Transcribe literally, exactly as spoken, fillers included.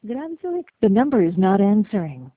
Grabe, so like, the number is not answering.